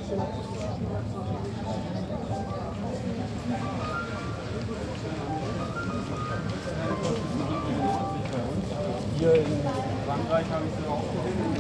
Hier in Frankreich habe ich sie auch gesehen.